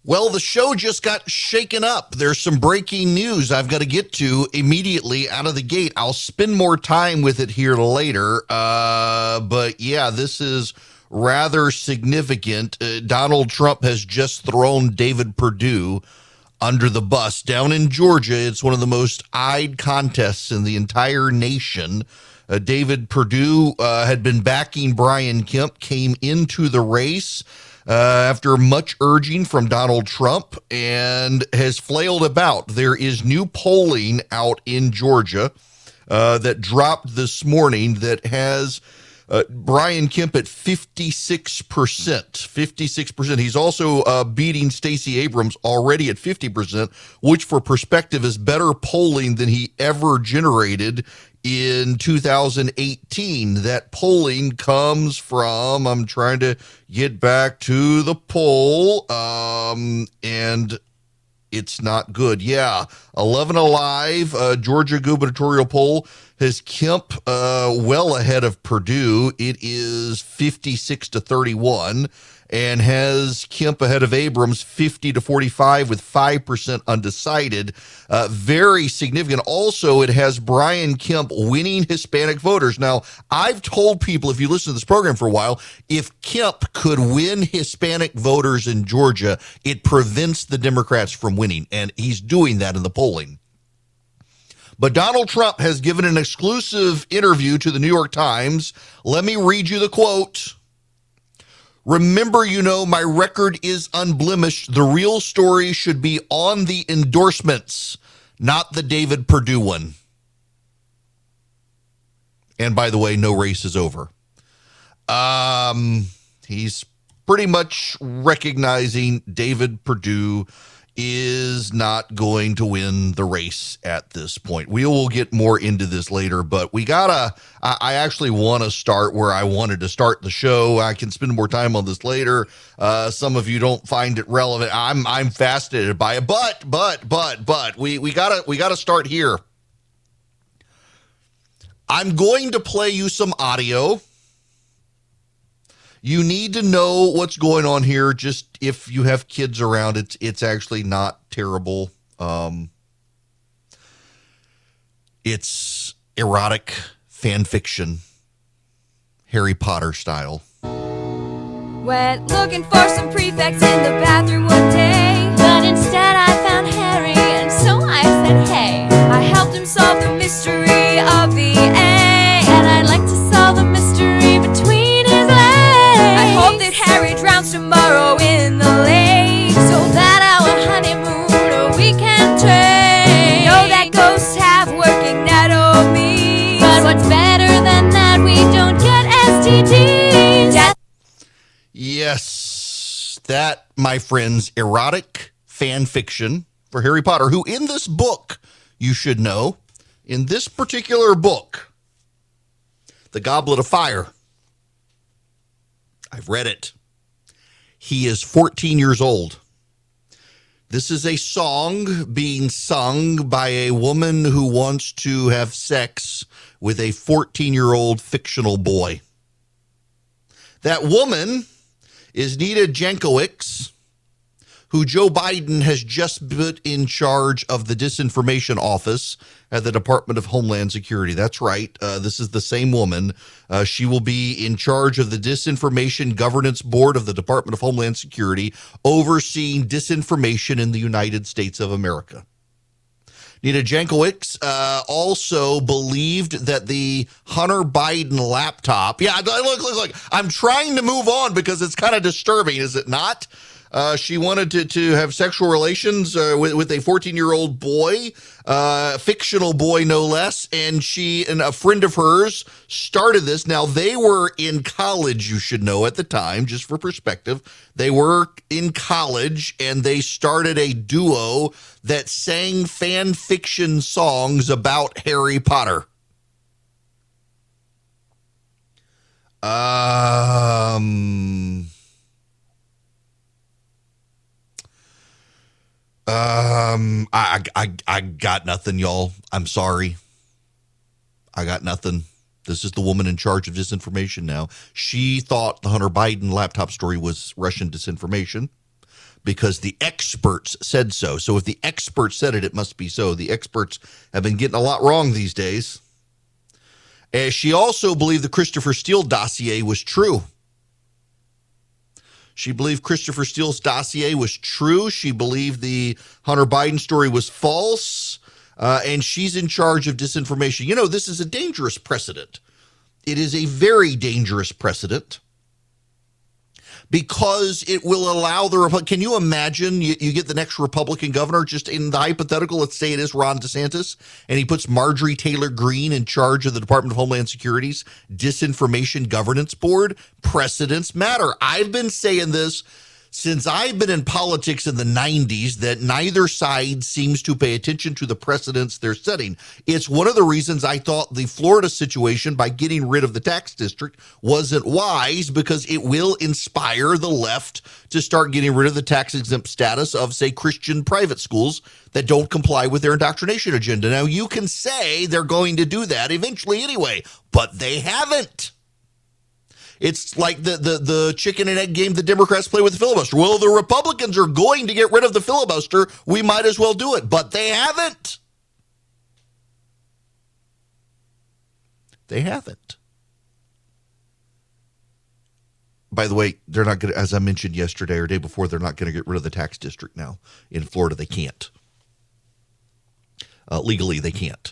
Well, the show just got shaken up. There's some breaking news I've got to get to immediately out of the gate. I'll spend more time with it here later. But yeah, this is rather significant. Donald Trump has just thrown David Perdue under the bus. Down in Georgia, it's one of the most eyed contests in the entire nation. David Perdue had been backing Brian Kemp, came into the race after much urging from Donald Trump, and has flailed about. There is new polling out in Georgia that dropped this morning that has Brian Kemp at 56%. 56%. He's also beating Stacey Abrams already at 50%, which for perspective is better polling than he ever generated in 2018. That polling comes from, I'm trying to get back to the poll, and it's not good. Yeah, 11 Alive, Georgia gubernatorial poll has Kemp well ahead of Perdue. It is 56-31, and has Kemp ahead of Abrams 50-45 with 5% undecided. Very significant. Also, it has Brian Kemp winning Hispanic voters. Now, I've told people, if you listen to this program for a while, if Kemp could win Hispanic voters in Georgia, it prevents the Democrats from winning, and he's doing that in the polling. But Donald Trump has given an exclusive interview to the New York Times. Let me read you the quote. "Remember, my record is unblemished. The real story should be on the endorsements, not the David Perdue one." And by the way, no race is over. He's pretty much recognizing David Perdue is not going to win the race at this point. We will get more into this later, but I actually want to start where I wanted to start the show. I can spend more time on this later. Some of you don't find it relevant. I'm fascinated by it, but we gotta start here. I'm going to play you some audio. You need to know what's going on here. Just if you have kids around, it's actually not terrible. It's erotic fan fiction, Harry Potter style. Went looking for some prefects in the bathroom one day, but instead I found Harry, and so I said, hey. I helped him solve the mystery of the A, and I'd like to solve the mystery between his legs. I hope that Harry drowns tomorrow in the lake, so that our honeymoon we can trade. Know that ghosts have working anatomy, but what's better than that? We don't get STDs. Yes, that, my friends, erotic fan fiction for Harry Potter, who in this book, you should know, in this particular book, The Goblet of Fire, I've read it. He is 14 years old. This is a song being sung by a woman who wants to have sex with a 14-year-old fictional boy. That woman is Nita Jankowicz, who Joe Biden has just put in charge of the disinformation office at the Department of Homeland Security. That's right. This is the same woman. She will be in charge of the Disinformation Governance Board of the Department of Homeland Security, overseeing disinformation in the United States of America. Nita Jankowicz also believed that the Hunter Biden laptop. Yeah, look. I'm trying to move on because it's kind of disturbing, is it not? She wanted to have sexual relations with a 14-year-old boy, fictional boy, no less. And she and a friend of hers started this. Now, they were in college, you should know, at the time, just for perspective. They were in college, and they started a duo that sang fan fiction songs about Harry Potter. I got nothing, y'all. I'm sorry. I got nothing. This is the woman in charge of disinformation now. She thought the Hunter Biden laptop story was Russian disinformation because the experts said so. So if the experts said it, it must be so. The experts have been getting a lot wrong these days. She also believed the Christopher Steele dossier was true. She believed Christopher Steele's dossier was true. She believed the Hunter Biden story was false. And she's in charge of disinformation. You know, this is a dangerous precedent. It is a very dangerous precedent because it will allow the can you imagine you get the next Republican governor, just in the hypothetical, let's say it is Ron DeSantis, and he puts Marjorie Taylor Greene in charge of the Department of Homeland Security's Disinformation Governance Board. Precedents matter. I've been saying this since I've been in politics in the 90s, that neither side seems to pay attention to the precedents they're setting. It's one of the reasons I thought the Florida situation, by getting rid of the tax district, wasn't wise, because it will inspire the left to start getting rid of the tax exempt status of, say, Christian private schools that don't comply with their indoctrination agenda. Now, you can say they're going to do that eventually anyway, but they haven't. It's like the chicken and egg game the Democrats play with the filibuster. Well, the Republicans are going to get rid of the filibuster. We might as well do it, but they haven't. They haven't. By the way, they're not going to, as I mentioned yesterday or day before, they're not going to get rid of the tax district now. In Florida, they can't. Legally, they can't.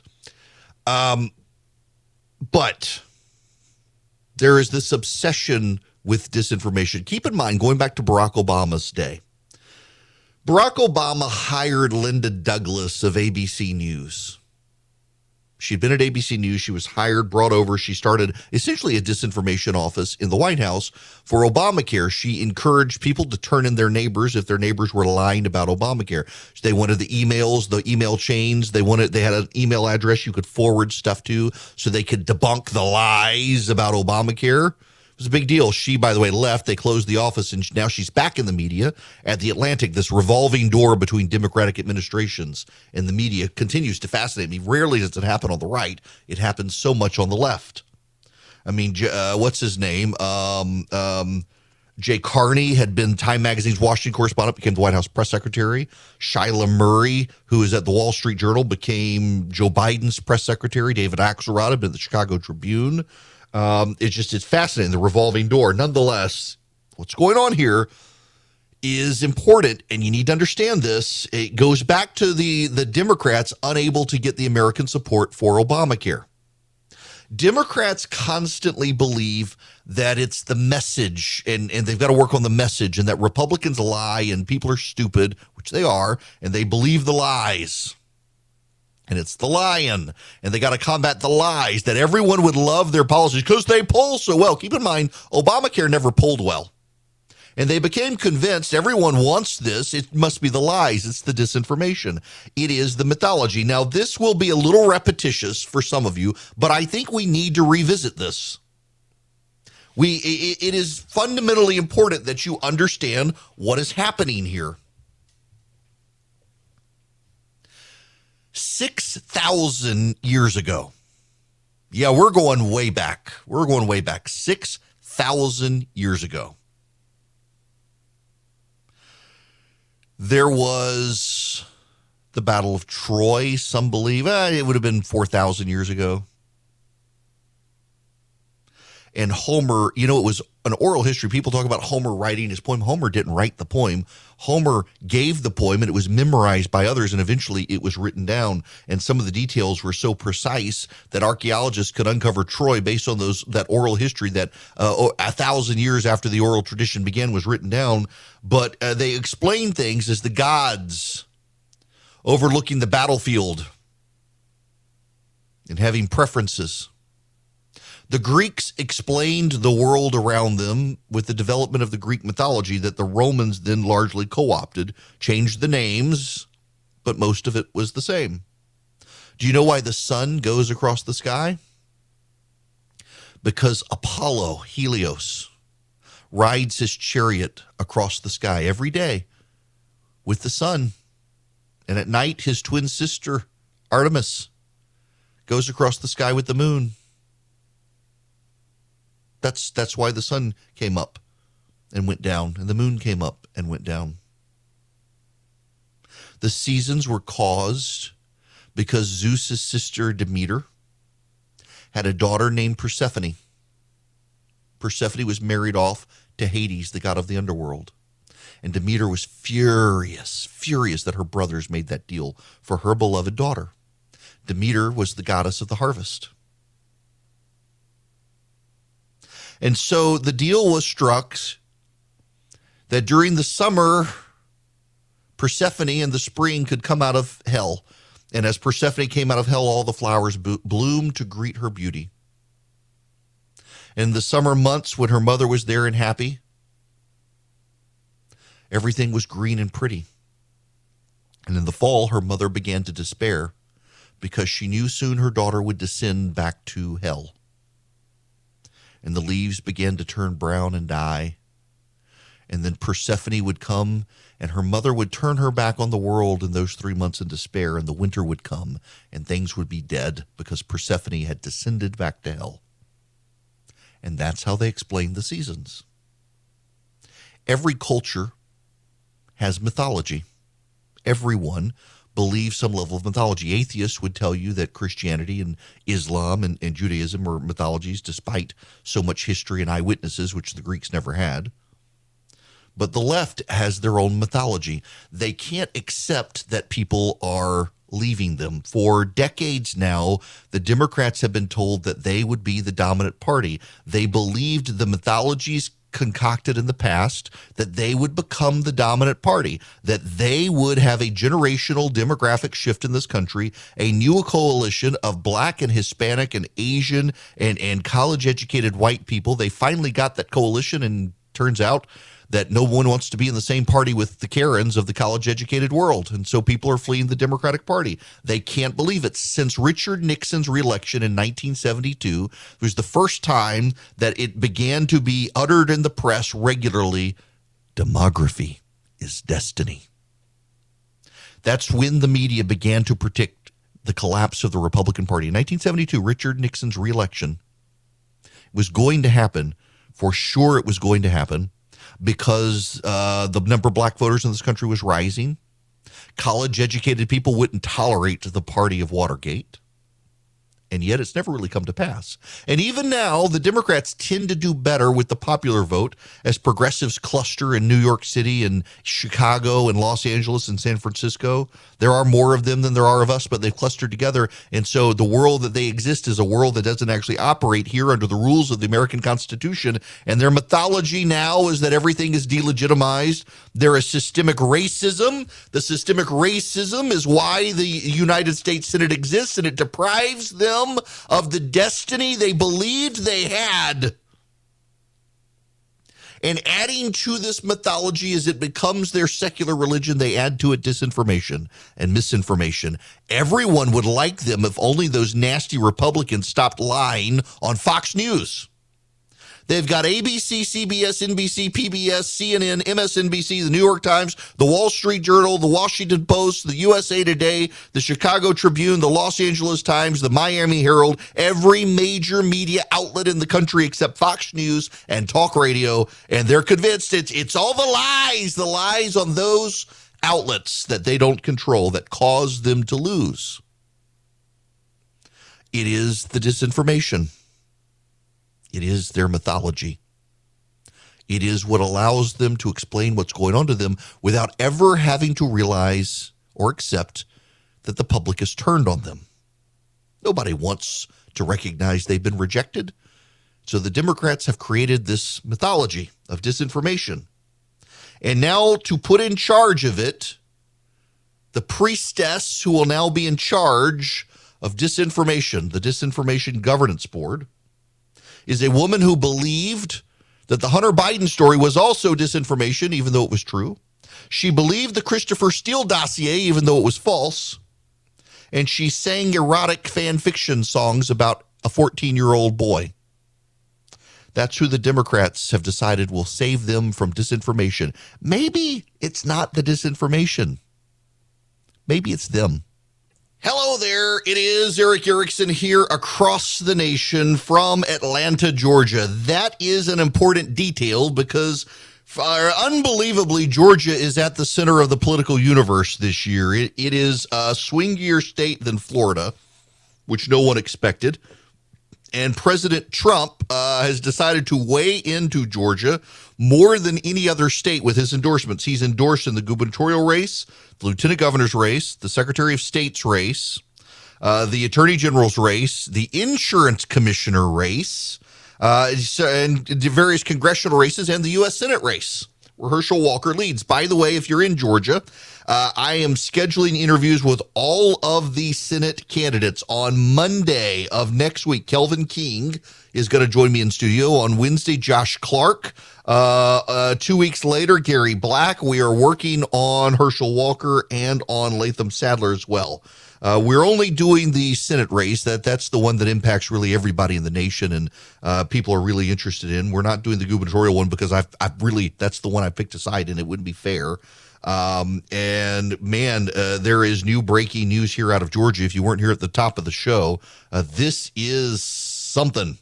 But there is this obsession with disinformation. Keep in mind, going back to Barack Obama's day, Barack Obama hired Linda Douglas of ABC News. She'd been at ABC News. She was hired, brought over. She started essentially a disinformation office in the White House for Obamacare. She encouraged people to turn in their neighbors if their neighbors were lying about Obamacare. They wanted the emails, the email chains. They had an email address you could forward stuff to so they could debunk the lies about Obamacare. It was a big deal. She, by the way, left. They closed the office, and now she's back in the media at The Atlantic. This revolving door between Democratic administrations and the media continues to fascinate me. Rarely does it happen on the right. It happens so much on the left. I mean, what's his name? Jay Carney had been Time Magazine's Washington correspondent, became the White House press secretary. Shyla Murray, who is at the Wall Street Journal, became Joe Biden's press secretary. David Axelrod had been at the Chicago Tribune. It's fascinating, the revolving door. Nonetheless, what's going on here is important, and you need to understand this. It goes back to the Democrats unable to get the American support for Obamacare. Democrats constantly believe that it's the message, and they've got to work on the message, and that Republicans lie and people are stupid, which they are, and they believe the lies. And it's the lying, and they got to combat the lies, that everyone would love their policies because they poll so well. Keep in mind, Obamacare never polled well. And they became convinced everyone wants this. It must be the lies. It's the disinformation. It is the mythology. Now, this will be a little repetitious for some of you, but I think we need to revisit this. It is fundamentally important that you understand what is happening here. 6,000 years ago. Yeah, we're going way back. 6,000 years ago. There was the Battle of Troy. Some believe it would have been 4,000 years ago. And Homer, it was an oral history. People talk about Homer writing his poem. Homer didn't write the poem. Homer gave the poem, and it was memorized by others, and eventually it was written down. And some of the details were so precise that archaeologists could uncover Troy based on that oral history that 1,000 years after the oral tradition began was written down. But they explained things as the gods overlooking the battlefield and having preferences. The Greeks explained the world around them with the development of the Greek mythology that the Romans then largely co-opted, changed the names, but most of it was the same. Do you know why the sun goes across the sky? Because Apollo, Helios, rides his chariot across the sky every day with the sun. And at night, his twin sister, Artemis, goes across the sky with the moon. That's why the sun came up and went down, and the moon came up and went down. The seasons were caused because Zeus's sister Demeter had a daughter named Persephone. Persephone was married off to Hades, the god of the underworld. And Demeter was furious that her brothers made that deal for her beloved daughter. Demeter was the goddess of the harvest. And so the deal was struck that during the summer, Persephone in the spring could come out of hell. And as Persephone came out of hell, all the flowers bloomed to greet her beauty. In the summer months when her mother was there and happy, everything was green and pretty. And in the fall, her mother began to despair because she knew soon her daughter would descend back to hell. And the leaves began to turn brown and die. And then Persephone would come, and her mother would turn her back on the world in those 3 months in despair, and the winter would come, and things would be dead because Persephone had descended back to hell. And that's how they explain the seasons. Every culture has mythology. Everyone believes some level of mythology. Atheists would tell you that Christianity and Islam and Judaism are mythologies, despite so much history and eyewitnesses, which the Greeks never had. But the left has their own mythology. They can't accept that people are leaving them. For decades now, the Democrats have been told that they would be the dominant party. They believed the mythologies concocted in the past, that they would become the dominant party, that they would have a generational demographic shift in this country, a new coalition of Black and Hispanic and Asian and college-educated white people. They finally got that coalition, and turns out that no one wants to be in the same party with the Karens of the college-educated world. And so people are fleeing the Democratic Party. They can't believe it. Since Richard Nixon's reelection in 1972, it was the first time that it began to be uttered in the press regularly, demography is destiny. That's when the media began to predict the collapse of the Republican Party. In 1972, Richard Nixon's reelection was going to happen. For sure it was going to happen, because the number of Black voters in this country was rising. College-educated people wouldn't tolerate the party of Watergate. And yet it's never really come to pass. And even now, the Democrats tend to do better with the popular vote as progressives cluster in New York City and Chicago and Los Angeles and San Francisco. There are more of them than there are of us, but they've clustered together. And so the world that they exist is a world that doesn't actually operate here under the rules of the American Constitution. And their mythology now is that everything is delegitimized. There is systemic racism. The systemic racism is why the United States Senate exists, and it deprives them of the destiny they believed they had. And adding to this mythology as it becomes their secular religion, they add to it disinformation and misinformation. Everyone would like them if only those nasty Republicans stopped lying on Fox News. They've got ABC, CBS, NBC, PBS, CNN, MSNBC, the New York Times, the Wall Street Journal, the Washington Post, the USA Today, the Chicago Tribune, the Los Angeles Times, the Miami Herald, every major media outlet in the country except Fox News and talk radio. And they're convinced it's all the lies on those outlets that they don't control that cause them to lose. It is the disinformation. It is their mythology. It is what allows them to explain what's going on to them without ever having to realize or accept that the public has turned on them. Nobody wants to recognize they've been rejected. So the Democrats have created this mythology of disinformation. And now to put in charge of it, the priestess who will now be in charge of disinformation, the Disinformation Governance Board, is a woman who believed that the Hunter Biden story was also disinformation, even though it was true. She believed the Christopher Steele dossier, even though it was false. And she sang erotic fan fiction songs about a 14-year-old boy. That's who the Democrats have decided will save them from disinformation. Maybe it's not the disinformation. Maybe it's them. Hello there, it is Erick Erickson here across the nation from Atlanta, Georgia. That is an important detail because Unbelievably, Georgia is at the center of the political universe this year. It is a swingier state than Florida, which no one expected. And President Trump has decided to weigh into Georgia more than any other state with his endorsements. He's endorsed in the gubernatorial race, the lieutenant governor's race, the secretary of state's race, the attorney general's race, the insurance commissioner race, and various congressional races, and the U.S. Senate race, where Herschel Walker leads. By the way, if you're in Georgia, I am scheduling interviews with all of the Senate candidates on Monday of next week. Kelvin King is going to join me in studio. On Wednesday, Josh Clark. 2 weeks later, Gary Black. We are working on Herschel Walker and on Latham Sadler as well. We're only doing the Senate race. That's the one that impacts really everybody in the nation, and people are really interested in. We're not doing the gubernatorial one because that's the one I picked a side, and it wouldn't be fair. And man, there is new breaking news here out of Georgia. If you weren't here at the top of the show, this is something.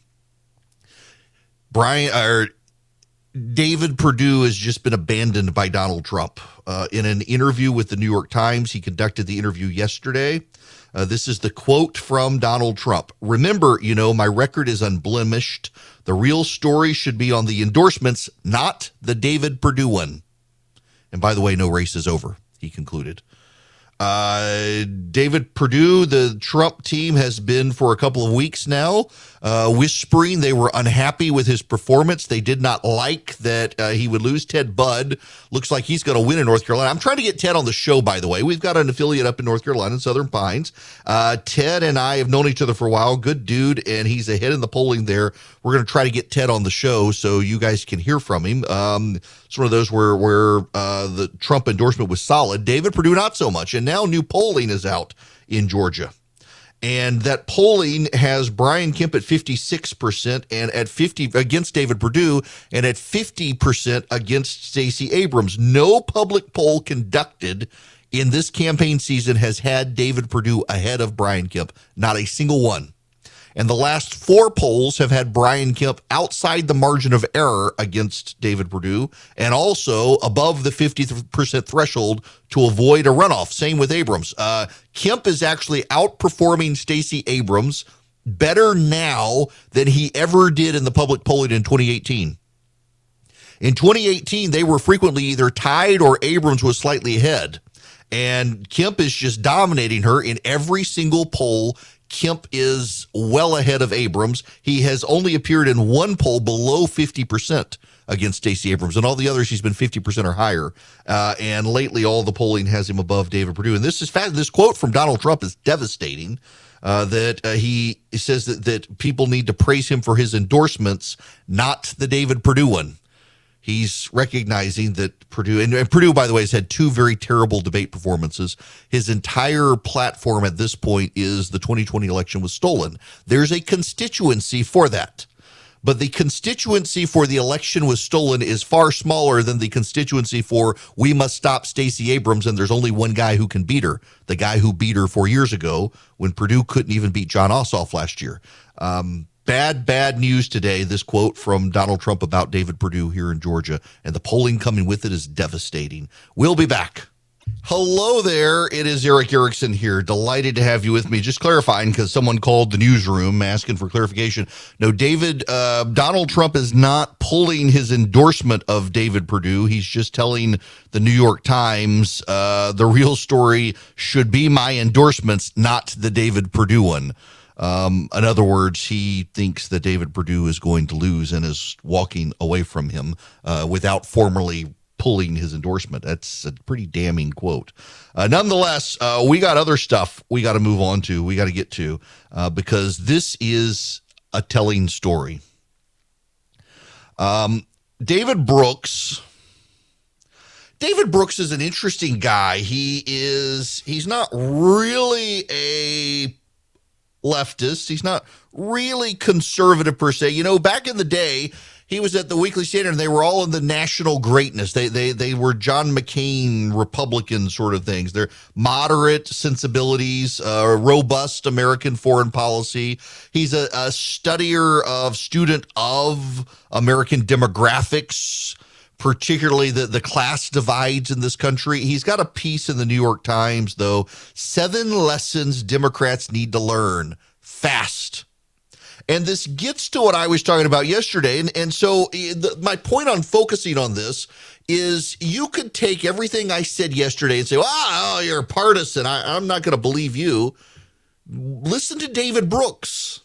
David Perdue has just been abandoned by Donald Trump. In an interview with the New York Times, he conducted the interview yesterday. This is the quote from Donald Trump. "Remember, my record is unblemished. The real story should be on the endorsements, not the David Perdue one. And by the way, no race is over," he concluded. David Perdue, the Trump team has been for a couple of weeks now whispering they were unhappy with his performance. They did not like that he would lose. Ted Budd looks like he's going to win in North Carolina. I'm trying to get Ted on the show, by the way. We've got an affiliate up in North Carolina, in Southern Pines. Ted and I have known each other for a while. Good dude, and he's ahead in the polling there. We're going to try to get Ted on the show so you guys can hear from him. It's one of those where the Trump endorsement was solid. David Perdue, not so much. And now new polling is out in Georgia. And that polling has Brian Kemp at 56% and at 50 against David Perdue, and at 50% against Stacey Abrams. No public poll conducted in this campaign season has had David Perdue ahead of Brian Kemp. Not a single one. And the last four polls have had Brian Kemp outside the margin of error against David Perdue, and also above the 50% threshold to avoid a runoff. Same with Abrams. Kemp is actually outperforming Stacey Abrams better now than he ever did in the public polling in 2018. In 2018, they were frequently either tied or Abrams was slightly ahead. And Kemp is just dominating her in every single poll. Kemp is well ahead of Abrams. He has only appeared in one poll below 50% against Stacey Abrams, and all the others he's been 50% or higher. And lately, all the polling has him above David Perdue. And this quote from Donald Trump is devastating. That he says that people need to praise him for his endorsements, not the David Perdue one. He's recognizing that Perdue, and Perdue, by the way, has had two very terrible debate performances. His entire platform at this point is the 2020 election was stolen. There's a constituency for that. But the constituency for the election was stolen is far smaller than the constituency for we must stop Stacey Abrams, and there's only one guy who can beat her, the guy who beat her 4 years ago when Perdue couldn't even beat Jon Ossoff last year. Bad news today, this quote from Donald Trump about David Perdue here in Georgia, and the polling coming with it is devastating. We'll be back. Hello there. It is Erick Erickson here. Delighted to have you with me. Just clarifying, because someone called the newsroom asking for clarification. No, Donald Trump is not pulling his endorsement of David Perdue. He's just telling the New York Times the real story should be my endorsements, not the David Perdue one. In other words, he thinks that David Perdue is going to lose and is walking away from him without formally pulling his endorsement. That's a pretty damning quote. Nonetheless, we got other stuff we got to move on to, we got to get to, because this is a telling story. David Brooks is an interesting guy. He's not really a leftist. He's not really conservative per se. You know, back in the day, he was at the Weekly Standard, and they were all in the national greatness. They were John McCain Republican sort of things. They're moderate sensibilities, robust American foreign policy. He's a student of American demographics, particularly the class divides in this country. He's got a piece in the New York Times, though, 7 lessons Democrats need to learn fast. And this gets to what I was talking about yesterday. And so my point on focusing on this is you could take everything I said yesterday and say, oh, you're a partisan. I'm not going to believe you. Listen to David Brooks.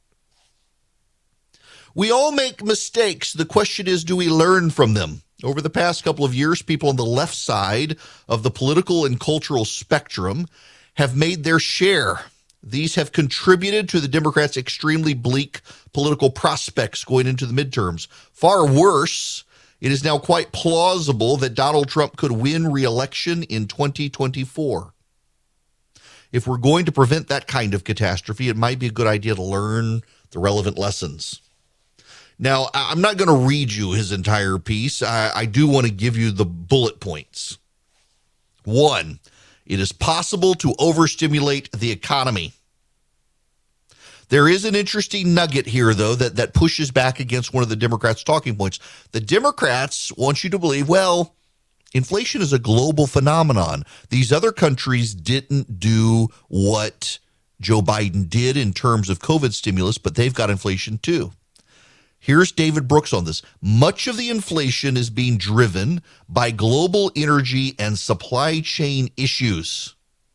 We all make mistakes. The question is, do we learn from them? Over the past couple of years, people on the left side of the political and cultural spectrum have made their share. These have contributed to the Democrats' extremely bleak political prospects going into the midterms. Far worse, it is now quite plausible that Donald Trump could win re-election in 2024. If we're going to prevent that kind of catastrophe, it might be a good idea to learn the relevant lessons. Now, I'm not going to read you his entire piece. I do want to give you the bullet points. 1, it is possible to overstimulate the economy. There is an interesting nugget here, though, that pushes back against one of the Democrats' talking points. The Democrats want you to believe, well, inflation is a global phenomenon. These other countries didn't do what Joe Biden did in terms of COVID stimulus, but they've got inflation too. Here's David Brooks on this. Much of the inflation is being driven by global energy and supply chain issues.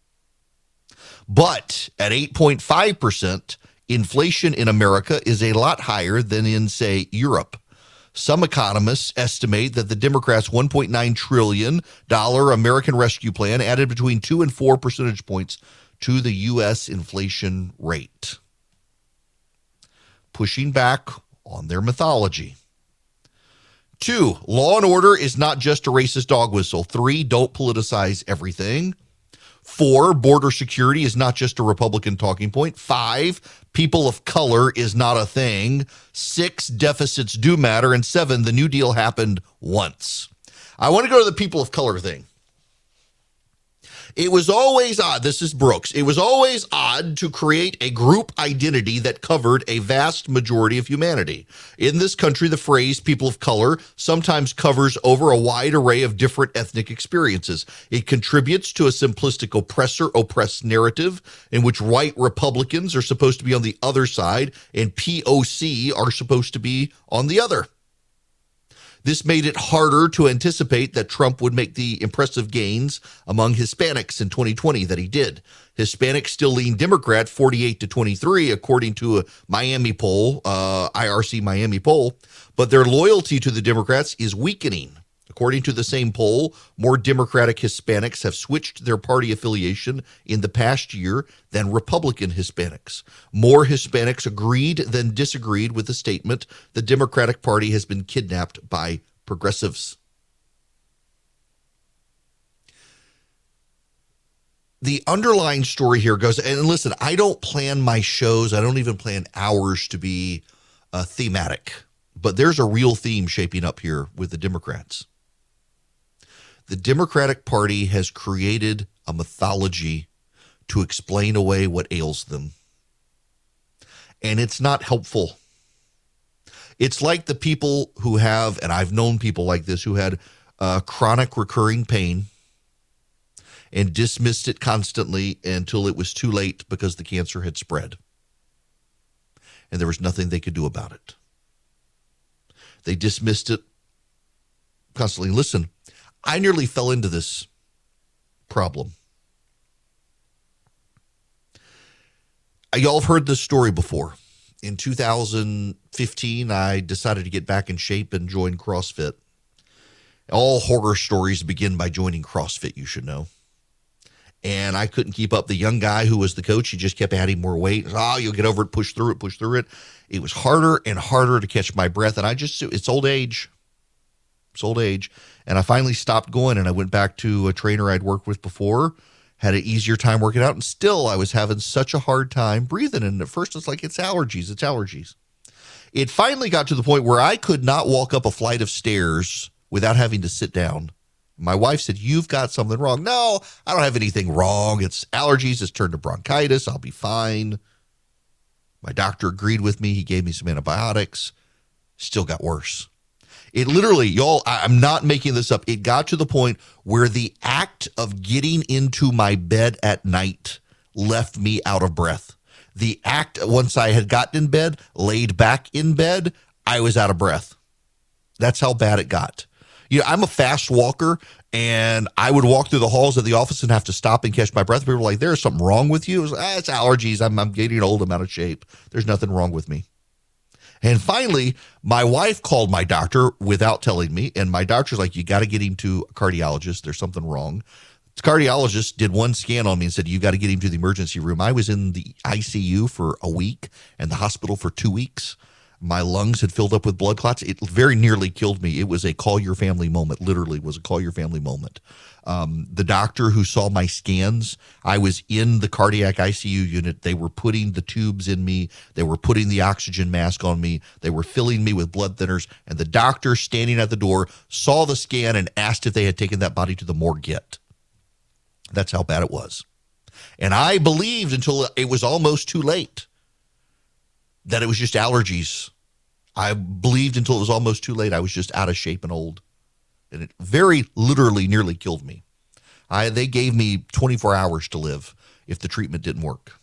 But at 8.5%, inflation in America is a lot higher than in, say, Europe. Some economists estimate that the Democrats' $1.9 trillion American Rescue Plan added between 2 and 4 percentage points to the U.S. inflation rate. Pushing back on their mythology. 2, law and order is not just a racist dog whistle. 3, don't politicize everything. 4, border security is not just a Republican talking point. 5, people of color is not a thing. 6, deficits do matter. And 7, the New Deal happened once. I want to go to the people of color thing. It was always odd, this is Brooks, it was always odd to create a group identity that covered a vast majority of humanity. In this country, the phrase people of color sometimes covers over a wide array of different ethnic experiences. It contributes to a simplistic oppressor-oppressed narrative in which white Republicans are supposed to be on the other side and POC are supposed to be on the other. This made it harder to anticipate that Trump would make the impressive gains among Hispanics in 2020 that he did. Hispanics still lean Democrat 48-23, according to a Miami poll, IRC Miami poll, but their loyalty to the Democrats is weakening. According to the same poll, more Democratic Hispanics have switched their party affiliation in the past year than Republican Hispanics. More Hispanics agreed than disagreed with the statement the Democratic Party has been kidnapped by progressives. The underlying story here goes, and listen, I don't plan my shows, I don't even plan hours to be thematic, but there's a real theme shaping up here with the Democrats. The Democratic Party has created a mythology to explain away what ails them. And it's not helpful. It's like the people who have, and I've known people like this, who had chronic recurring pain and dismissed it constantly until it was too late because the cancer had spread. And there was nothing they could do about it. They dismissed it constantly. Listen, I nearly fell into this problem. Y'all have heard this story before. In 2015, I decided to get back in shape and join CrossFit. All horror stories begin by joining CrossFit, you should know. And I couldn't keep up. The young guy who was the coach, he just kept adding more weight. Oh, you'll get over it, push through it. It was harder and harder to catch my breath. And it's old age. It's old age. And I finally stopped going and I went back to a trainer I'd worked with before, had an easier time working out. And still, I was having such a hard time breathing. And at first, it's like, it's allergies. It finally got to the point where I could not walk up a flight of stairs without having to sit down. My wife said, you've got something wrong. No, I don't have anything wrong. It's allergies. It's turned to bronchitis. I'll be fine. My doctor agreed with me. He gave me some antibiotics. Still got worse. It literally, y'all, I'm not making this up. It got to the point where the act of getting into my bed at night left me out of breath. The act, once I had gotten in bed, laid back in bed, I was out of breath. That's how bad it got. You know, I'm a fast walker, and I would walk through the halls of the office and have to stop and catch my breath. People were like, there's something wrong with you. It was, it's allergies. I'm getting old. I'm out of shape. There's nothing wrong with me. And finally, my wife called my doctor without telling me, and my doctor's like, you got to get him to a cardiologist. There's something wrong. The cardiologist did one scan on me and said, you got to get him to the emergency room. I was in the ICU for a week and the hospital for 2 weeks. My lungs had filled up with blood clots. It very nearly killed me. It was a call your family moment, literally was a call your family moment. The doctor who saw my scans, I was in the cardiac ICU unit. They were putting the tubes in me. They were putting the oxygen mask on me. They were filling me with blood thinners. And the doctor standing at the door saw the scan and asked if they had taken that body to the morgue yet. That's how bad it was. And I believed until it was almost too late that it was just allergies. I believed until it was almost too late I was just out of shape and old. And it very literally nearly killed me. They gave me 24 hours to live if the treatment didn't work.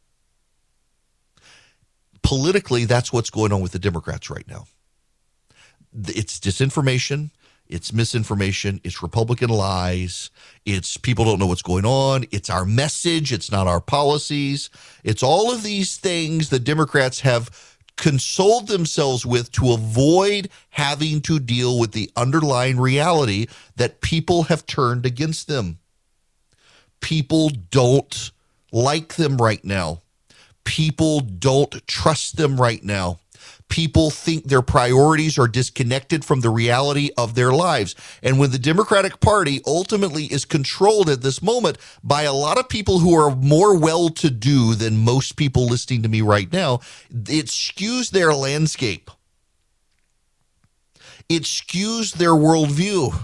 Politically, that's what's going on with the Democrats right now. It's disinformation. It's misinformation. It's Republican lies. It's people don't know what's going on. It's our message. It's not our policies. It's all of these things the Democrats have consoled themselves with to avoid having to deal with the underlying reality that people have turned against them. People don't like them right now. People don't trust them right now. People think their priorities are disconnected from the reality of their lives. And when the Democratic Party ultimately is controlled at this moment by a lot of people who are more well-to-do than most people listening to me right now, it skews their landscape. It skews their worldview.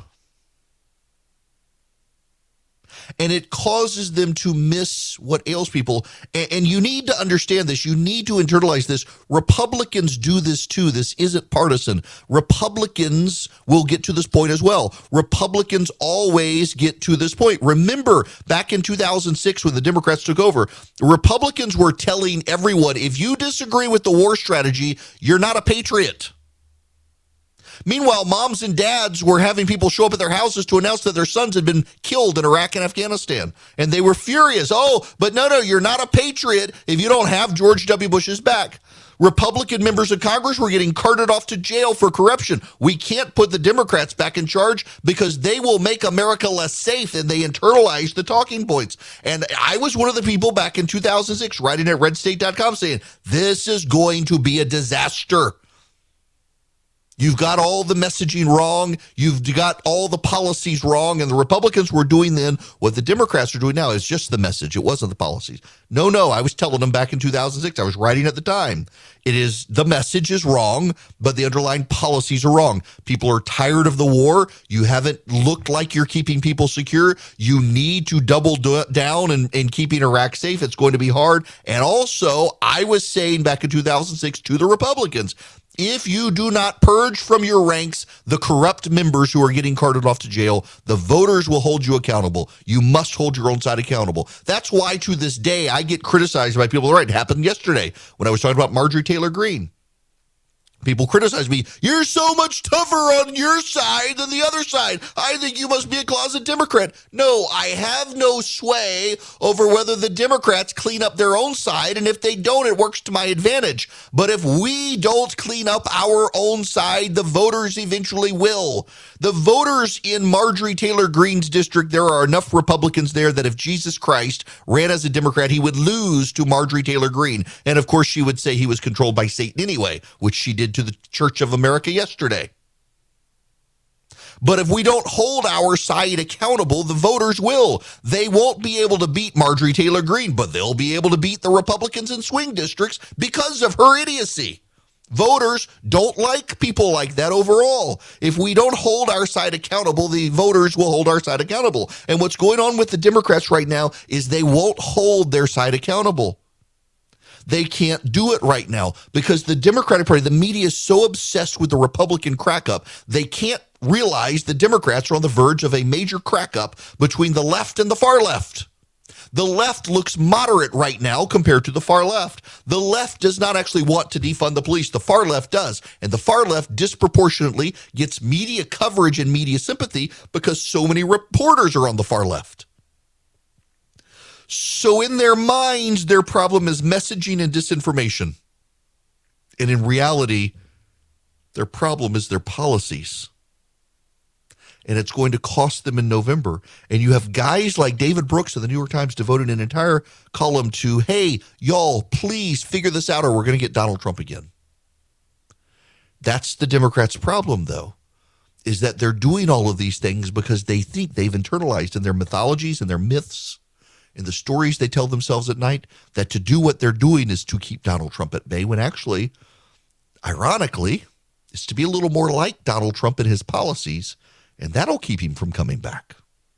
And it causes them to miss what ails people. And you need to understand this. You need to internalize this. Republicans do this too. This isn't partisan. Republicans will get to this point as well. Republicans always get to this point. Remember, back in 2006 when the Democrats took over, Republicans were telling everyone, if you disagree with the war strategy, you're not a patriot. Meanwhile, moms and dads were having people show up at their houses to announce that their sons had been killed in Iraq and Afghanistan. And they were furious. Oh, but no, you're not a patriot if you don't have George W. Bush's back. Republican members of Congress were getting carted off to jail for corruption. We can't put the Democrats back in charge because they will make America less safe, and they internalize the talking points. And I was one of the people back in 2006 writing at redstate.com saying, this is going to be a disaster. You've got all the messaging wrong. You've got all the policies wrong. And the Republicans were doing then what the Democrats are doing now. Is just the message. It wasn't the policies. No, I was telling them back in 2006. I was writing at the time. It is the message is wrong, but the underlying policies are wrong. People are tired of the war. You haven't looked like you're keeping people secure. You need to double down in keeping Iraq safe. It's going to be hard. And also, I was saying back in 2006 to the Republicans, if you do not purge from your ranks the corrupt members who are getting carted off to jail, the voters will hold you accountable. You must hold your own side accountable. That's why to this day I get criticized by people. Right, it happened yesterday when I was talking about Marjorie Taylor Greene. People criticize me. You're so much tougher on your side than the other side. I think you must be a closet Democrat. No, I have no sway over whether the Democrats clean up their own side, and if they don't, it works to my advantage. But if we don't clean up our own side, the voters eventually will. The voters in Marjorie Taylor Greene's district, there are enough Republicans there that if Jesus Christ ran as a Democrat, he would lose to Marjorie Taylor Greene. And of course, she would say he was controlled by Satan anyway, which she did to the Church of America yesterday. But if we don't hold our side accountable, the voters will. They won't be able to beat Marjorie Taylor Greene, but they'll be able to beat the Republicans in swing districts because of her idiocy. Voters don't like people like that overall. If we don't hold our side accountable, the voters will hold our side accountable. And what's going on with the Democrats right now is they won't hold their side accountable. They can't do it right now because the Democratic Party, the media is so obsessed with the Republican crack-up, they can't realize the Democrats are on the verge of a major crack-up between the left and the far left. The left looks moderate right now compared to the far left. The left does not actually want to defund the police. The far left does. And the far left disproportionately gets media coverage and media sympathy because so many reporters are on the far left. So in their minds, their problem is messaging and disinformation. And in reality, their problem is their policies. And it's going to cost them in November. And you have guys like David Brooks of the New York Times devoted an entire column to, hey, y'all, please figure this out or we're going to get Donald Trump again. That's the Democrats' problem, though, is that they're doing all of these things because they think they've internalized in their mythologies and their myths and the stories they tell themselves at night that to do what they're doing is to keep Donald Trump at bay, when actually, ironically, it's to be a little more like Donald Trump and his policies, and that'll keep him from coming back.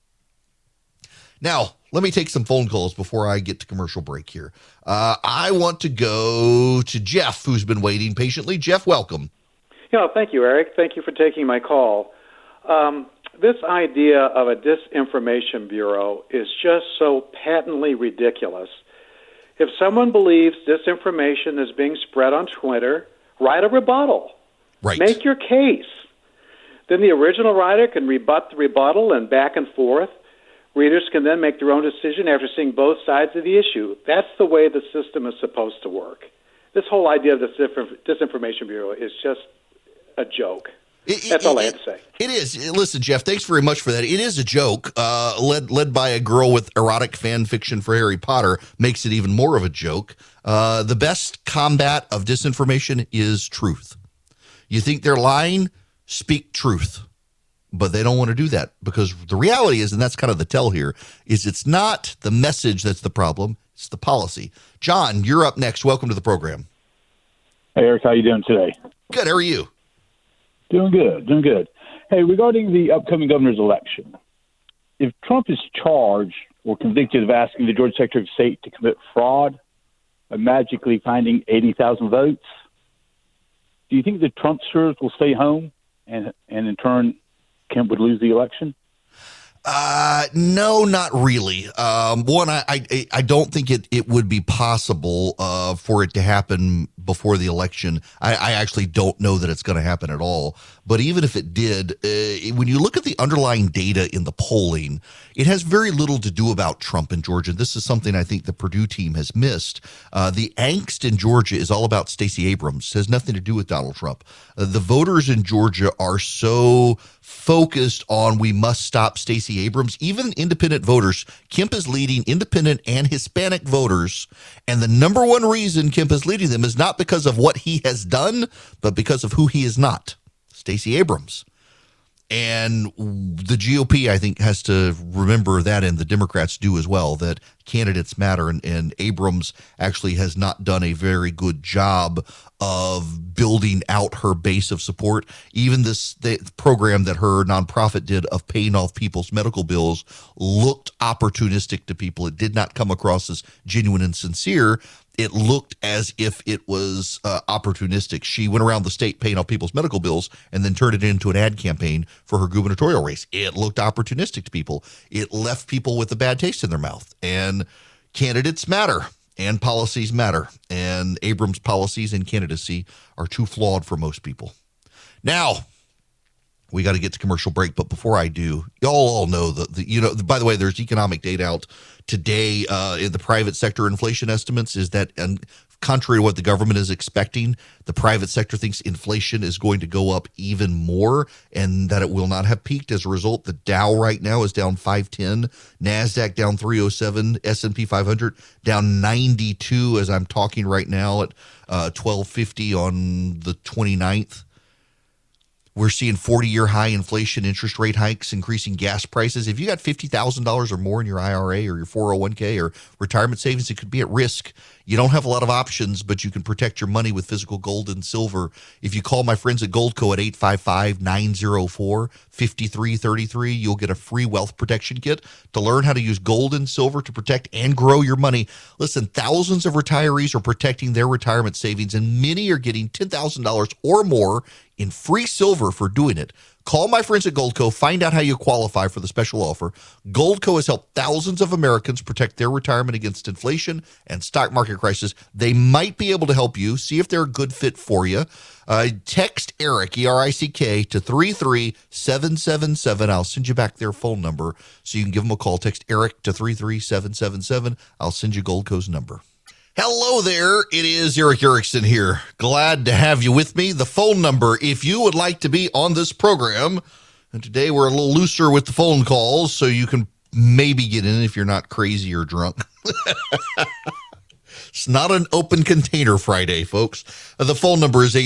Now, let me take some phone calls before I get to commercial break here. I want to go to Jeff, who's been waiting patiently. Jeff, welcome. Yeah, thank you, Eric. Thank you for taking my call. This idea of a disinformation bureau is just so patently ridiculous. If someone believes disinformation is being spread on Twitter, write a rebuttal. Right. Make your case. Then the original writer can rebut the rebuttal and back and forth. Readers can then make their own decision after seeing both sides of the issue. That's the way the system is supposed to work. This whole idea of the disinformation bureau is just a joke. That's all I have to say. It is. Listen, Jeff, thanks very much for that. It is a joke. Led by a girl with erotic fan fiction for Harry Potter makes it even more of a joke. The best combat of disinformation is truth. You think they're lying? Speak truth. But they don't want to do that because the reality is, and that's kind of the tell here, is it's not the message that's the problem, it's the policy. John, you're up next. Welcome to the program. Hey, Eric, how you doing today? Good. How are you? Doing good. Hey, regarding the upcoming governor's election, if Trump is charged or convicted of asking the Georgia Secretary of State to commit fraud by magically finding 80,000 votes, do you think the Trumpsters will stay home and in turn Kemp would lose the election? No, not really. One, I don't think it would be possible for it to happen before the election. I actually don't know that it's going to happen at all. But even if it did, when you look at the underlying data in the polling, it has very little to do about Trump in Georgia. This is something I think the Purdue team has missed. The angst in Georgia is all about Stacey Abrams. It has nothing to do with Donald Trump. The voters in Georgia are so focused on we must stop Stacey Abrams. Even independent voters, Kemp is leading independent and Hispanic voters. And the number one reason Kemp is leading them is not because of what he has done, but because of who he is not, Stacey Abrams. And the GOP, I think, has to remember that, and the Democrats do as well, that candidates matter. And Abrams actually has not done a very good job of building out her base of support. Even the program that her nonprofit did of paying off people's medical bills looked opportunistic to people. It did not come across as genuine and sincere. It looked as if it was opportunistic. She went around the state paying off people's medical bills and then turned it into an ad campaign for her gubernatorial race. It looked opportunistic to people. It left people with a bad taste in their mouth. And candidates matter and policies matter. And Abrams' policies and candidacy are too flawed for most people. Now, we got to get to commercial break, but before I do, y'all all know that, by the way, there's economic data out today in the private sector inflation estimates is that, and contrary to what the government is expecting, the private sector thinks inflation is going to go up even more and that it will not have peaked. As a result, the Dow right now is down 510, NASDAQ down 307, S&P 500 down 92 as I'm talking right now at 1250 on the 29th. We're seeing 40-year high inflation, interest rate hikes, increasing gas prices. If you got $50,000 or more in your IRA or your 401k or retirement savings, it could be at risk. You don't have a lot of options, but you can protect your money with physical gold and silver. If you call my friends at Goldco at 855-904-5333, you'll get a free wealth protection kit to learn how to use gold and silver to protect and grow your money. Listen, thousands of retirees are protecting their retirement savings, and many are getting $10,000 or more in free silver for doing it. Call my friends at Goldco. Find out how you qualify for the special offer. Goldco has helped thousands of Americans protect their retirement against inflation and stock market crisis. They might be able to help you. See if they're a good fit for you. Text Eric, E-R-I-C-K, to 33777. I'll send you back their phone number so you can give them a call. Text Eric to 33777. I'll send you Goldco's number. Hello there. It is Eric Erickson here. Glad to have you with me. The phone number, if you would like to be on this program, and today we're a little looser with the phone calls, so you can maybe get in if you're not crazy or drunk. It's not an open container Friday, folks. The phone number is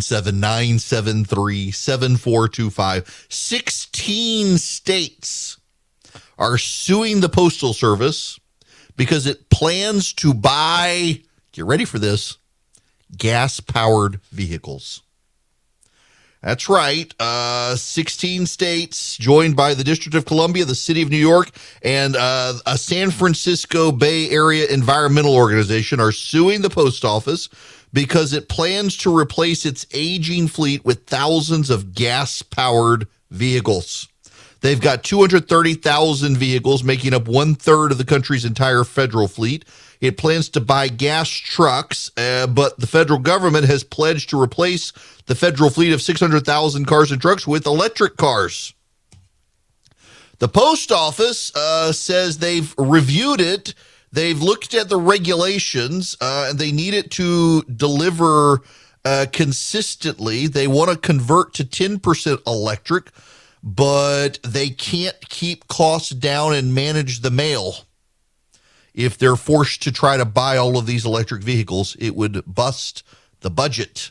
877-973-7425. 16 states are suing the Postal Service because it plans to buy, get ready for this, gas-powered vehicles. That's right. 16 states joined by the District of Columbia, the City of New York, and a San Francisco Bay Area environmental organization are suing the post office because it plans to replace its aging fleet with thousands of gas-powered vehicles. They've got 230,000 vehicles, making up 1/3 of the country's entire federal fleet. It plans to buy gas trucks, but the federal government has pledged to replace the federal fleet of 600,000 cars and trucks with electric cars. The post office says they've reviewed it. They've looked at the regulations, and they need it to deliver consistently. They want to convert to 10% electric, but they can't keep costs down and manage the mail. If they're forced to try to buy all of these electric vehicles, it would bust the budget.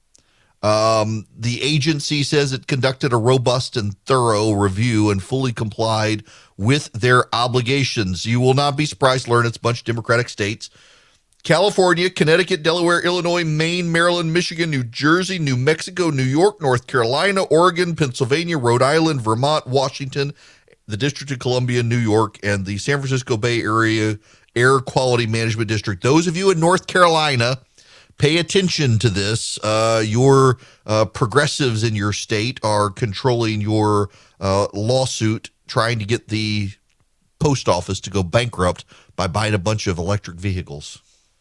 The agency says it conducted a robust and thorough review and fully complied with their obligations. You will not be surprised to learn it's a bunch of Democratic states. California, Connecticut, Delaware, Illinois, Maine, Maryland, Michigan, New Jersey, New Mexico, New York, North Carolina, Oregon, Pennsylvania, Rhode Island, Vermont, Washington, the District of Columbia, New York, and the San Francisco Bay Area Air Quality Management District. Those of you in North Carolina, pay attention to this. Your progressives in your state are controlling your lawsuit, trying to get the post office to go bankrupt by buying a bunch of electric vehicles.